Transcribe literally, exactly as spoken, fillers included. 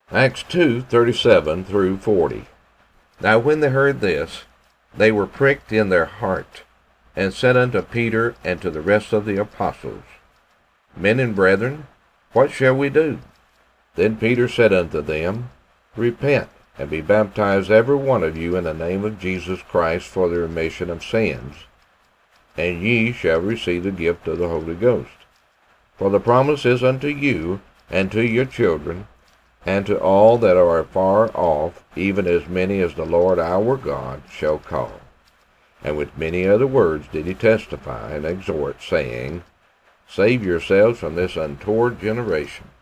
Acts two thirty-seven through forty. Now when they heard this, they were pricked in their heart, and said unto Peter and to the rest of the apostles, Men and brethren, what shall we do? Then Peter said unto them, Repent, and be baptized every one of you in the name of Jesus Christ for the remission of sins, and ye shall receive the gift of the Holy Ghost. For the promise is unto you, and to your children, and to all that are far off, even as many as the Lord our God shall call. And with many other words did he testify and exhort, saying, Save yourselves from this untoward generation.